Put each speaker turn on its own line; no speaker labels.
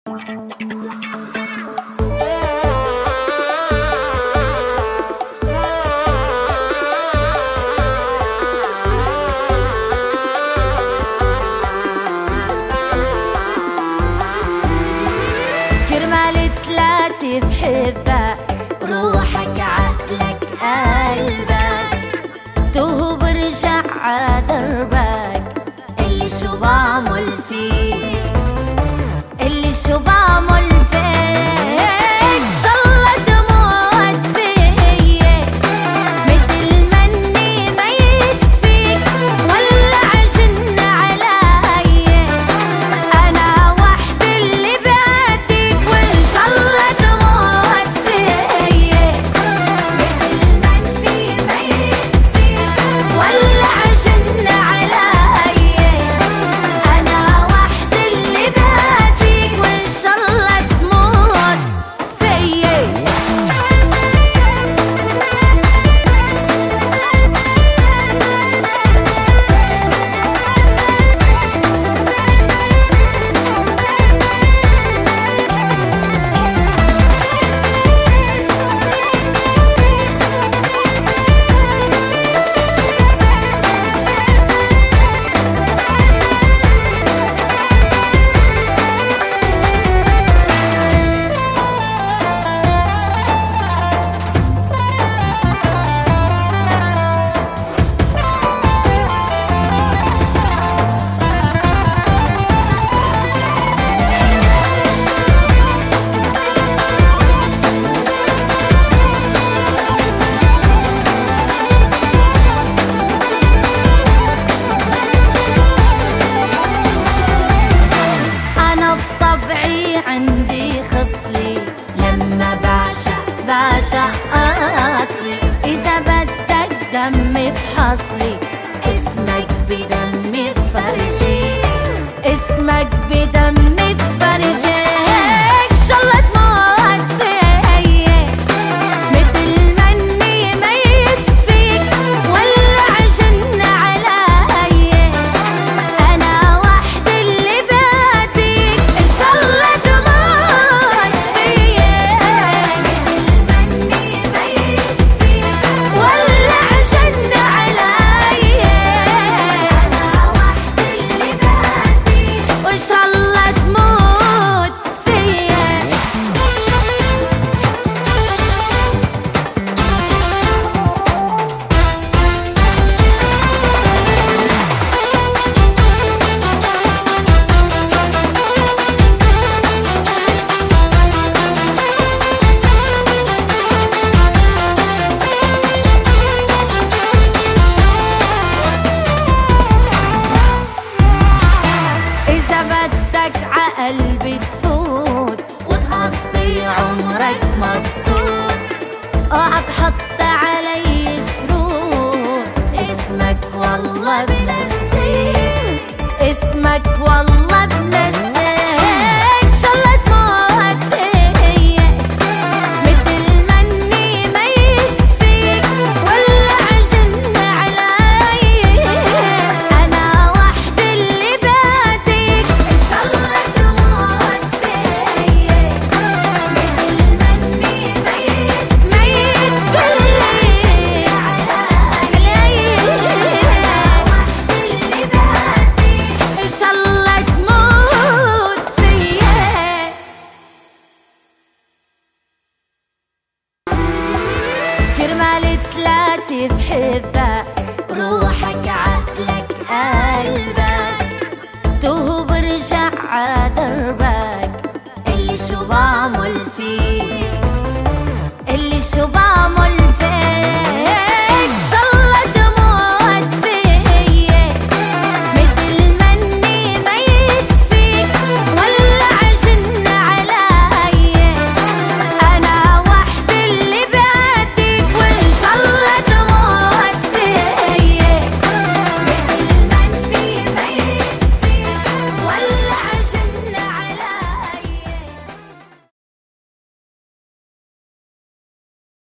بحبك روحك عقلك قلبك توه برجع عدربك اللي شو بعمل فيك اللي شو بعمل فيك شالله تموت فيا مثل مني ميت فيك ولا عجن عليا انا وحدي اللي بعدك وان شالله تموت فيا مثل مني ميت فيك ولا عجن عليا انا وحدي اللي بعدك وان شالله تموت فيا أنا بطبعي عندي خصلي لما بعشق أصلي إذا بدك دمي بحصلي اسمك بدمي بفرجي اسمك بدمي بفرجي شالله تموت فيا مثل مني ميت فيك ولا عجن عليا أنا وحدي اللي بعدك شالله تموت فيا مثل مني ميت فيك ولا عجن عليا أنا وحدي اللي بعدك وشالله تموت فيا إذا بدك عقلبي تفوت وتقضي عمرك مبسوط اوعى تحط علي شروط اسمك والله بنسيك اسمك والله بنسيك شالله تموت فيا مثل مني ميت فيك ولا عجن عليا أنا وحدي اللي بعدك شالله تموت فيا مثل مني ميت فيك عليا وحدي اللي بعدك شالله تموت فيا كرمال ثلاثة بحبك روحك عقلك قلبك توه برجع عدربك اللي شو بعمل فيك اللي شو بعمل